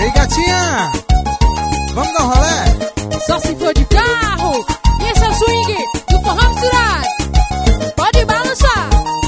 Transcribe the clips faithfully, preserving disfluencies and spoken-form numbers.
E aí, gatinha? Vamos dar um rolê? Só se for de carro. E esse é o swing do forró misturado. Pode balançar.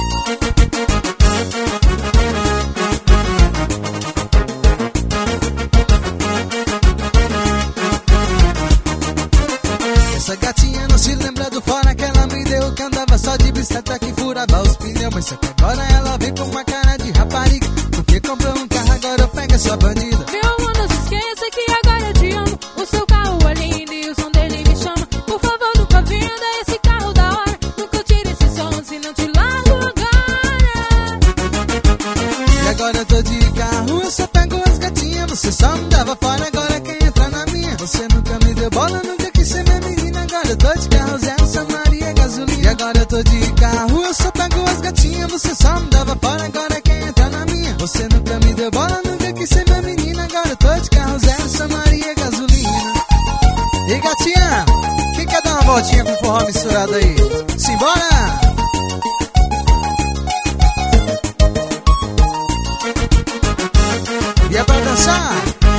Essa gatinha não se lembra do fora que ela me deu, que andava só de bicicleta que furava os pneus. Mas só que agora ela vem com uma cara de rapariga, porque comprou um carro, agora eu pego essa bandida. Meu amor, não se esqueça que agora eu te amo. O seu carro é lindo e o som dele me chama. Por favor, nunca venda esse carro da hora. Nunca tire esse som, senão te largo agora. E agora eu tô de carro, eu só pego as gatinhas. Você só me dava fora, agora quem entra na minha. Você nunca me deu bola, nunca quis ser minha menina. Agora eu tô de carro, zero, Samaria, gasolina. E agora eu tô de carro, eu só pego as gatinhas. Você só me dava fora, agora quem entra na minha. Você nunca me deu bola, nunca quis ser minha menina. Agora eu tô de carro, zero, Samaria, gasolina. E gatinha, quem quer dar uma voltinha com forró misturado aí? Simbora! E é pra dançar?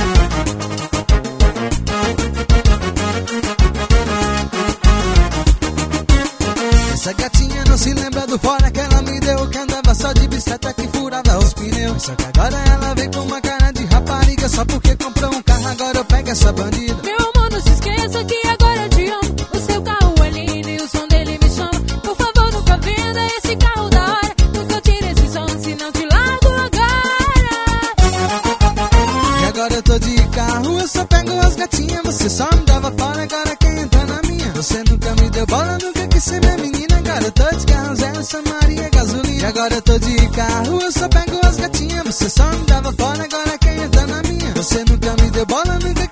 Essa gatinha não se lembra do fora que ela me deu, que andava só de bicicleta que furava os pneus. Só que agora ela vem com uma cara de rapariga, só porque comprou um carro, agora eu pego essa bandida. Meu amor, não se esqueça que agora eu te amo. O seu carro é lindo e o som dele me chama. Por favor, nunca venda esse carro da hora. Nunca tire esse som, senão te largo agora. E agora eu tô de carro, eu só pego as gatinhas. Você só me dava fora, agora quem entra na minha. Você nunca me deu bola, nunca quis ser minha menina. Agora eu tô de carro, zero, Samaria, gasolina. E agora eu tô de carro, eu só pego as gatinhas. Você só me dava fora, agora quem entra na minha. Você nunca me deu bola, nunca